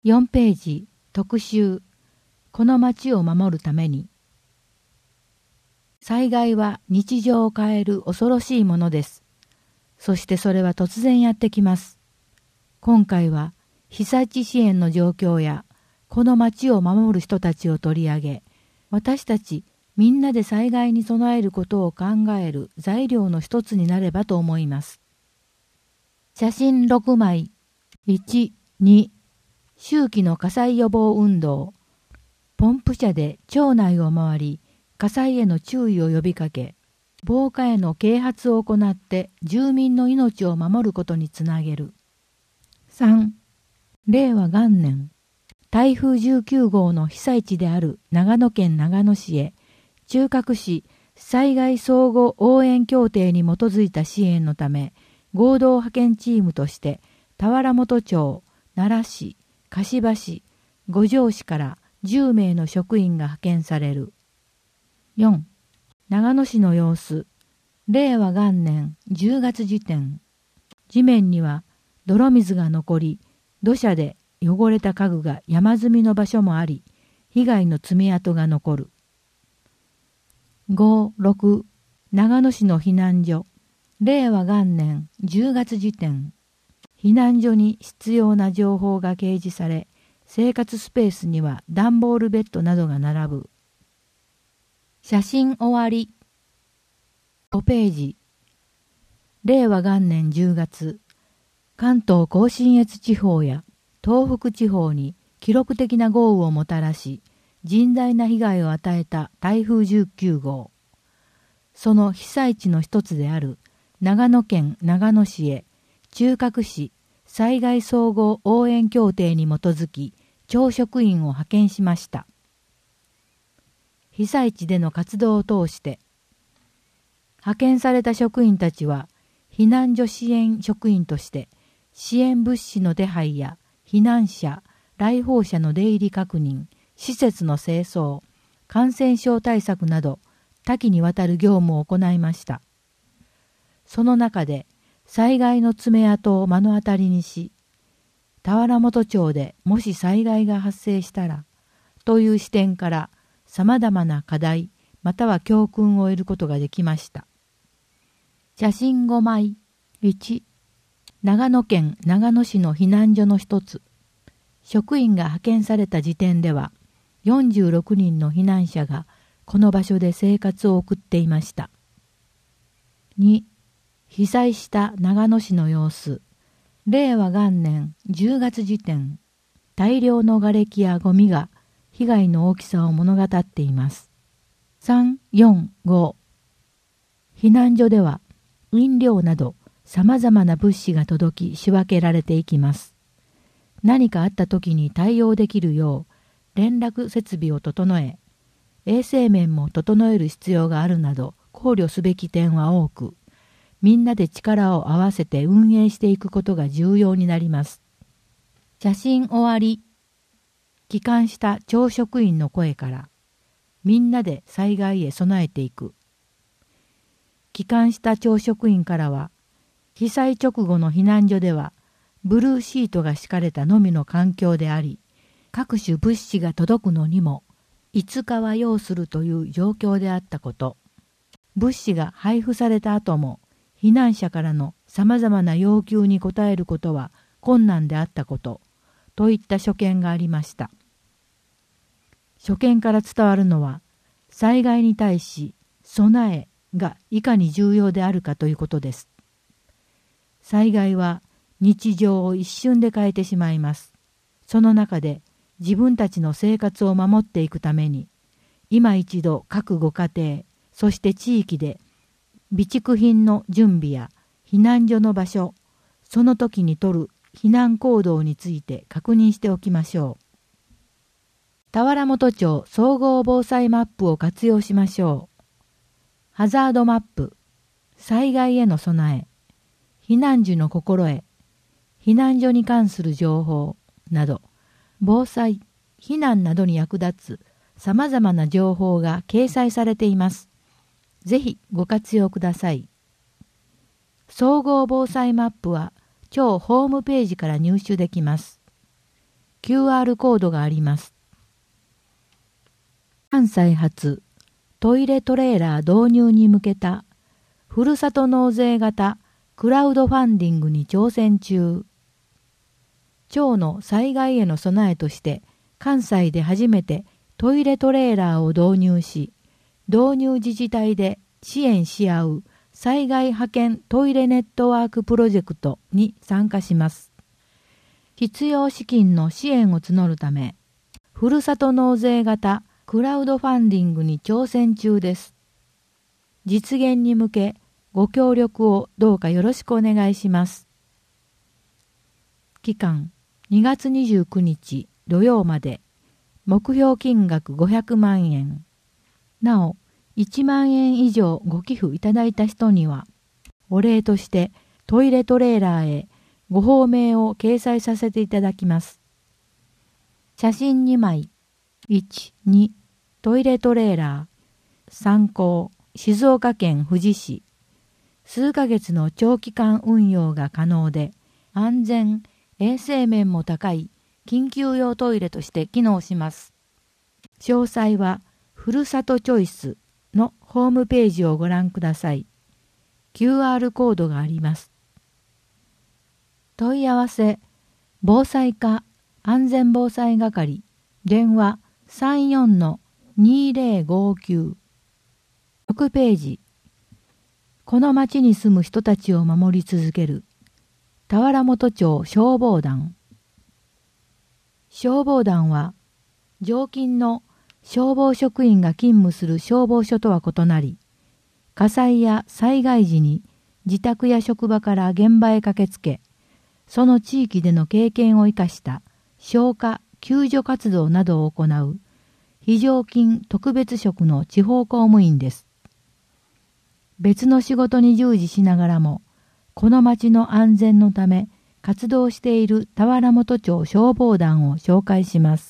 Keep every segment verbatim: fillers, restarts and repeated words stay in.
よんページ特集この町を守るために。災害は日常を変える恐ろしいものです。そしてそれは突然やってきます。今回は被災地支援の状況やこの町を守る人たちを取り上げ、私たちみんなで災害に備えることを考える材料の一つになればと思います。写真ろくまい。いち、に秋季の火災予防運動。ポンプ車で町内を回り、火災への注意を呼びかけ、防火への啓発を行って住民の命を守ることにつなげる。さん、れいわ元年、台風じゅうきゅうごうの被災地である長野県長野市へ、中核市災害相互応援協定に基づいた支援のため、合同派遣チームとして、田原本町、奈良市、柏市、五条市からじゅうめいの職員が派遣される。よん、長野市の様子。れいわ元年じゅうがつ時点。地面には泥水が残り、土砂で汚れた家具が山積みの場所もあり、被害の爪痕が残る。ご、ろく、長野市の避難所。れいわ元年じゅうがつ時点。避難所に必要な情報が掲示され、生活スペースには段ボールベッドなどが並ぶ。写真終わり。ごページ。れいわ元年じゅうがつ、関東甲信越地方や東北地方に記録的な豪雨をもたらし、甚大な被害を与えた台風じゅうきゅうごう。その被災地の一つである長野県長野市へ、中核市災害総合応援協定に基づき町職員を派遣しました。被災地での活動を通して派遣された職員たちは避難所支援職員として支援物資の手配や避難者、来訪者の出入り確認、施設の清掃、感染症対策など多岐にわたる業務を行いました。その中で災害の爪痕を目の当たりにし、田原本町でもし災害が発生したらという視点からさまざまな課題または教訓を得ることができました。写真ごまい。いち、長野県長野市の避難所の一つ。職員が派遣された時点ではよんじゅうろくにんの避難者がこの場所で生活を送っていました。に、被災した長野市の様子。れいわ元年じゅうがつ時点。大量の瓦礫やゴミが被害の大きさを物語っています。さん、よん、ご。避難所では飲料などさまざまな物資が届き仕分けられていきます。何かあった時に対応できるよう連絡設備を整え、衛生面も整える必要があるなど考慮すべき点は多く、みんなで力を合わせて運営していくことが重要になります。写真終わり。帰還した町職員の声から、みんなで災害へ備えていく。帰還した町職員からは、被災直後の避難所では、ブルーシートが敷かれたのみの環境であり、各種物資が届くのにも、いつかは要するという状況であったこと。物資が配布された後も、避難者からのさまざまな要求に応えることは困難であったこと、といった所見がありました。所見から伝わるのは、災害に対し備えがいかに重要であるかということです。災害は日常を一瞬で変えてしまいます。その中で自分たちの生活を守っていくために、今一度各ご家庭、そして地域で備蓄品の準備や避難所の場所、その時に取る避難行動について確認しておきましょう。田原本町総合防災マップを活用しましょう。ハザードマップ、災害への備え、避難時の心得、避難所に関する情報など、防災、避難などに役立つさまざまな情報が掲載されています。ぜひご活用ください。総合防災マップは町ホームページから入手できます。 キューアール コードがあります。関西発トイレトレーラー導入に向けたふるさと納税型クラウドファンディングに挑戦中。町の災害への備えとして関西で初めてトイレトレーラーを導入し、導入自治体で支援し合う災害派遣トイレネットワークプロジェクトに参加します。必要資金の支援を募るため、ふるさと納税型クラウドファンディングに挑戦中です。実現に向けご協力をどうかよろしくお願いします。期間にがつにじゅうくにち土曜まで、目標金額ごひゃくまんえん。なお、いちまんえん以上ご寄付いただいた人には、お礼としてトイレトレーラーへご報名を掲載させていただきます。写真にまい。いち、に、トイレトレーラー。参考、静岡県富士市。数ヶ月の長期間運用が可能で、安全、衛生面も高い緊急用トイレとして機能します。詳細は、ふるさとチョイスのホームページをご覧ください。キューアール コードがあります。問い合わせ、防災課安全防災係、電話 さんよんのにぜろごきゅう。ろくページ、この町に住む人たちを守り続ける田原本町消防団。消防団は、常勤の消防職員が勤務する消防署とは異なり、火災や災害時に自宅や職場から現場へ駆けつけ、その地域での経験を生かした消火・救助活動などを行う非常勤特別職の地方公務員です。別の仕事に従事しながらも、この町の安全のため活動している田原本町消防団を紹介します。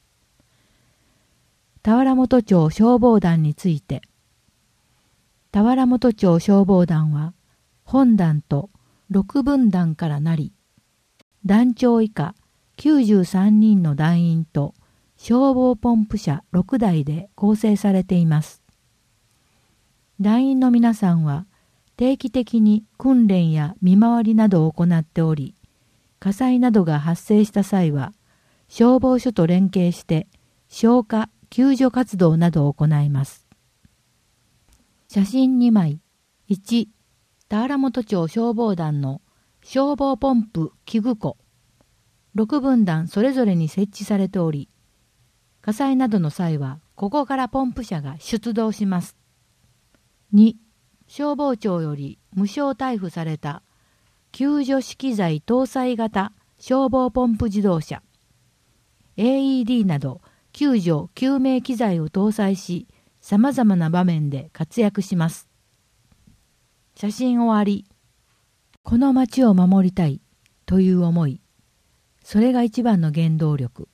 田原本町消防団について、田原本町消防団は本団とろくぶん団からなり、団長以下きゅうじゅうさんにんの団員と消防ポンプ車ろくだいで構成されています。団員の皆さんは定期的に訓練や見回りなどを行っており、火災などが発生した際は消防署と連携して消火・救助活動などを行います。写真にまい。いち、田原本町消防団の消防ポンプ器具庫。ろくぶん団それぞれに設置されており、火災などの際はここからポンプ車が出動します。に、消防庁より無償貸付された救助資機材搭載型消防ポンプ自動車。エーイーディー など救助・救命機材を搭載し、様々な場面で活躍します。写真終わり。この町を守りたいという思い。それが一番の原動力。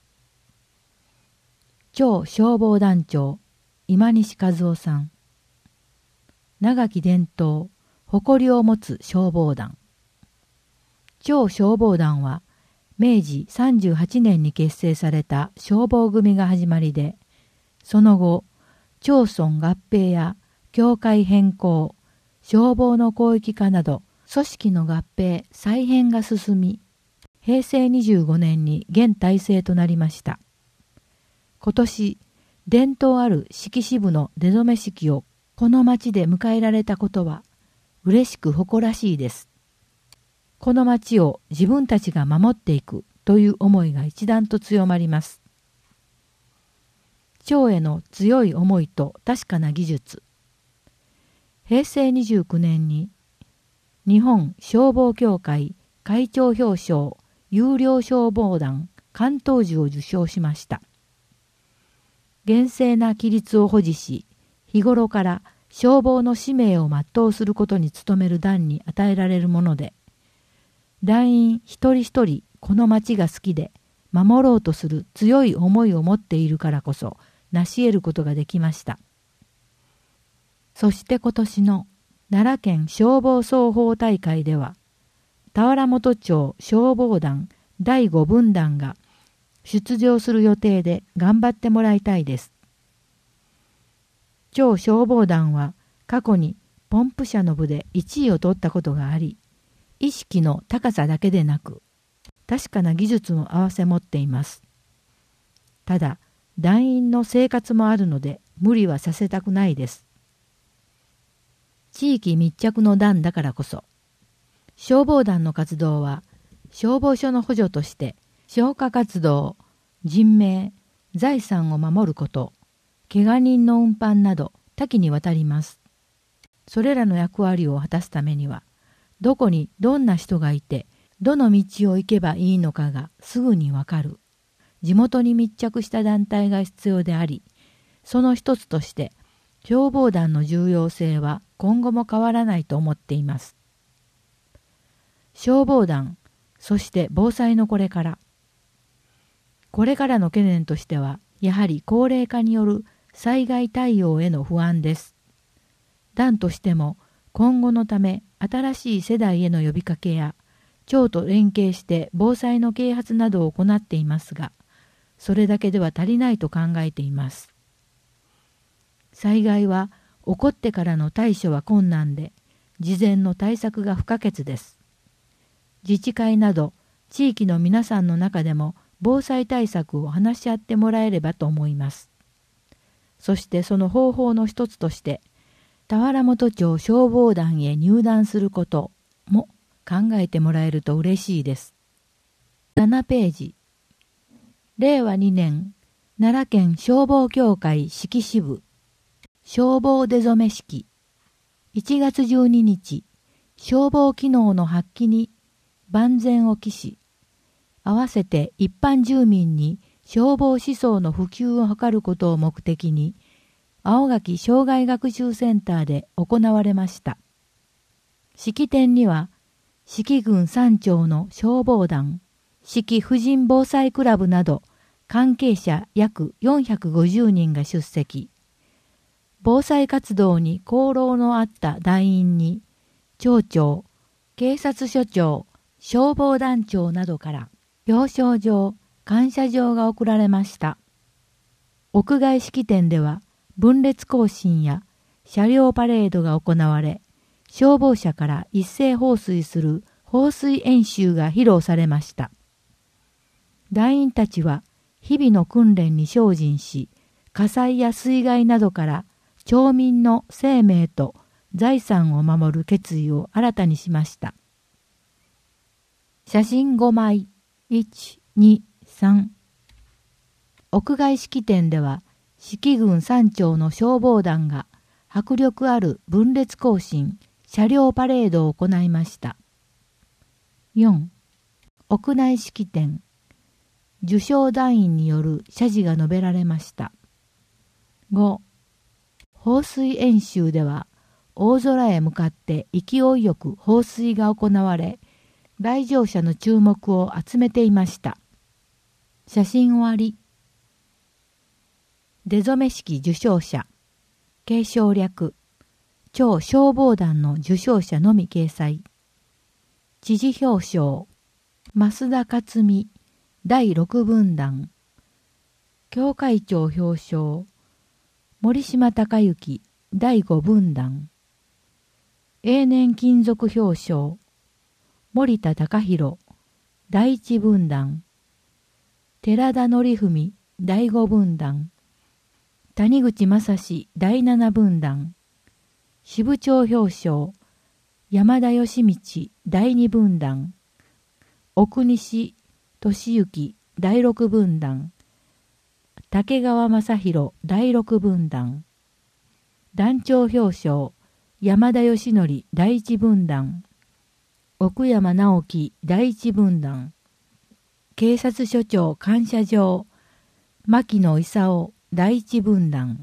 町消防団長、今西和夫さん。長き伝統、誇りを持つ消防団。町消防団は、めいじさんじゅうはちねんに結成された消防組が始まりで、その後、町村合併や協会変更、消防の広域化など、組織の合併・再編が進み、へいせいにじゅうごねんに現体制となりました。今年、伝統ある式支部の出初め式をこの町で迎えられたことは、嬉しく誇らしいです。この町を自分たちが守っていくという思いが一段と強まります。町への強い思いと確かな技術。へいせいにじゅうきゅうねんに日本消防協会会長表彰優良消防団関東樹を受賞しました。厳正な規律を保持し、日頃から消防の使命を全うすることに努める団に与えられるもので、団員一人一人この町が好きで守ろうとする強い思いを持っているからこそ成し得ることができました。そして今年の奈良県消防双方大会では、田原本町消防団だいごぶん団が出場する予定で頑張ってもらいたいです。超消防団は過去にポンプ車の部でいちいを取ったことがあり、意識の高さだけでなく、確かな技術も併せ持っています。ただ、団員の生活もあるので無理はさせたくないです。地域密着の団だからこそ、消防団の活動は消防署の補助として消火活動、人命、財産を守ること、怪我人の運搬など多岐にわたります。それらの役割を果たすためには、どこにどんな人がいて、どの道を行けばいいのかがすぐにわかる。地元に密着した団体が必要であり、その一つとして消防団の重要性は今後も変わらないと思っています。消防団、そして防災のこれから。これからの懸念としては、やはり高齢化による災害対応への不安です。団としても今後のため新しい世代への呼びかけや、町と連携して防災の啓発などを行っていますが、それだけでは足りないと考えています。災害は起こってからの対処は困難で、事前の対策が不可欠です。自治会など地域の皆さんの中でも防災対策を話し合ってもらえればと思います。そしてその方法の一つとして、田原本町消防団へ入団することも考えてもらえると嬉しいです。ななページ。れいわにねん、奈良県消防協会式支部、消防出初め式。いちがつじゅうににち、消防機能の発揮に万全を期し、合わせて一般住民に消防思想の普及を図ることを目的に、青垣障害学習センターで行われました。式典には、四季郡三町の消防団、四季婦人防災クラブなど、関係者約よんひゃくごじゅうにんが出席。防災活動に功労のあった団員に、町長、警察署長、消防団長などから表彰状、感謝状が贈られました。屋外式典では分列行進や車両パレードが行われ、消防車から一斉放水する放水演習が披露されました。団員たちは日々の訓練に精進し、火災や水害などから町民の生命と財産を守る決意を新たにしました。写真ごまい、いち、に、さん。屋外式典では、四季郡三町の消防団が迫力ある分列行進、車両パレードを行いました。よん. 屋内式典。受賞団員による謝辞が述べられました。ご. 放水演習では、大空へ向かって勢いよく放水が行われ、来場者の注目を集めていました。写真終わり。出初め式受賞者。継承略。町消防団の受賞者のみ掲載。知事表彰。増田克美だいろく分団。協会長表彰。森島隆之だいご分団。永年金属表彰。森田隆弘だいいち分団。寺田則文だいご分団。谷口正史だいなな分団。支部長表彰。山田義道だいに分団。奥西俊之だいろく分団。竹川正弘だいろく分団。団長表彰。山田義則だいいち分団。奥山直樹だいいち分団。警察署長感謝状。牧野勲だいいち分団。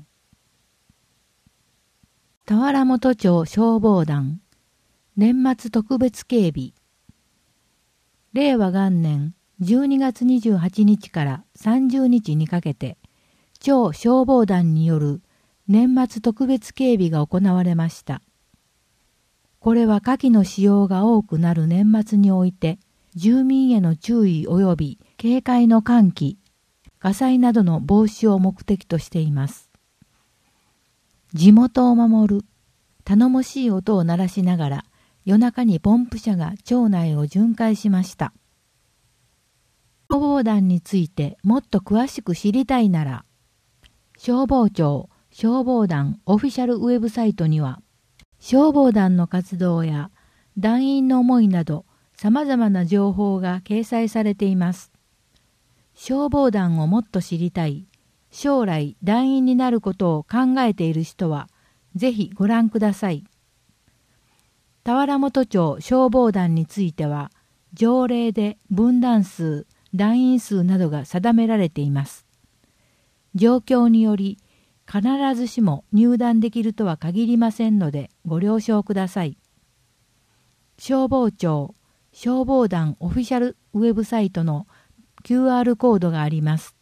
田原本町消防団。年末特別警備。れいわ元年じゅうにがつにじゅうはちにちからさんじゅうにちにかけて、町消防団による年末特別警備が行われました。これは火器の使用が多くなる年末において、住民への注意及び警戒の喚起、 火災などの防止を目的としています。地元を守る。頼もしい音を鳴らしながら、夜中にポンプ車が町内を巡回しました。消防団についてもっと詳しく知りたいなら、消防庁消防団オフィシャルウェブサイトには、消防団の活動や団員の思いなど様々な情報が掲載されています。消防団をもっと知りたい、将来団員になることを考えている人は、ぜひご覧ください。田原本町消防団については、条例で分団数、団員数などが定められています。状況により、必ずしも入団できるとは限りませんので、ご了承ください。消防庁消防団オフィシャルウェブサイトの キューアール コードがあります。